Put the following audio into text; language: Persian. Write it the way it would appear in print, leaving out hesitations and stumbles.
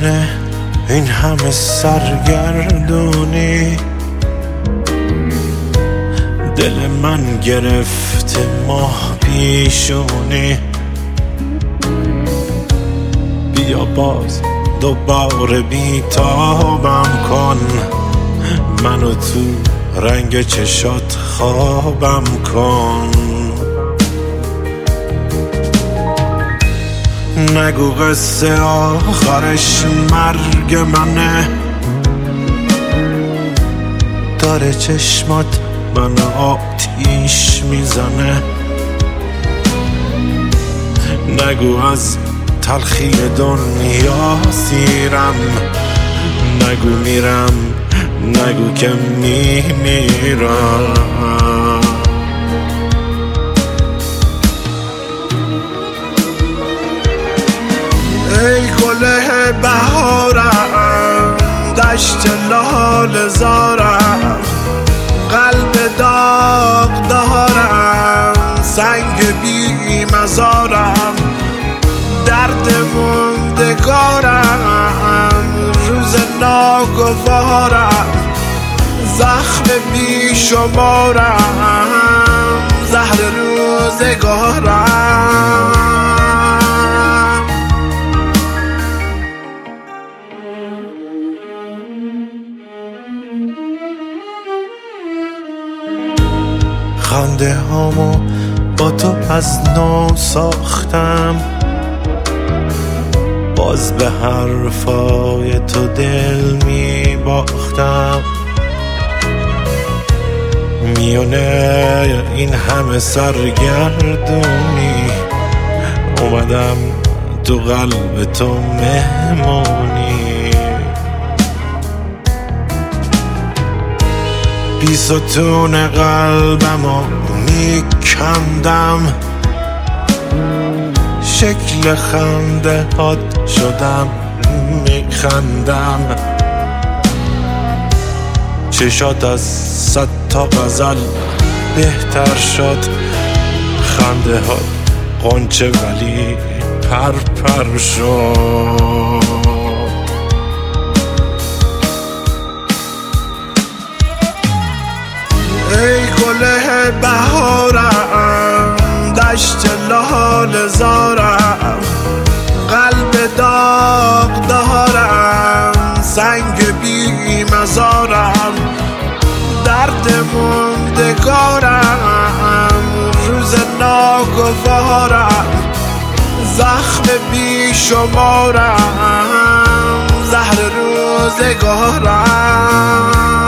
میونه این همه سرگردونی، دل من گرفته ماه پیشونی. بیا باز دوباره بیتابم کن، منو تو رنگ چشات خوابم کن. نگو قصه آخرش مرگ منه، داره چشمات من آتیش میزنه. نگو از تلخی دنیا سیرم، نگو میرم، نگو که میمیرم. ای گله بهارم، دشت لاله زارم، قلب داغ دارم، سنگ بی مزارم، درد موندگارم، روز ناگوارم، زخم بی شمارم، زهر روزگارم. خنده هامو با تو از نو ساختم، باز به حرفای تو دل می باختم. میونه این همه سرگردونی، اومدم تو قلب تو مهمونی. بی ستون قلبمو میکندم، شکل خنده هات شدم میخندم. چشات از 100 تا غزل بهتر شد، خنده هات غنچه ولی پر شد. ای گله بهارم، دشت لاله زارم، قلب داغ دارم، سنگ بی مزارم، درد موندگارم، روز ناگوارم، زخم بی شمارم، زهر روزگارم.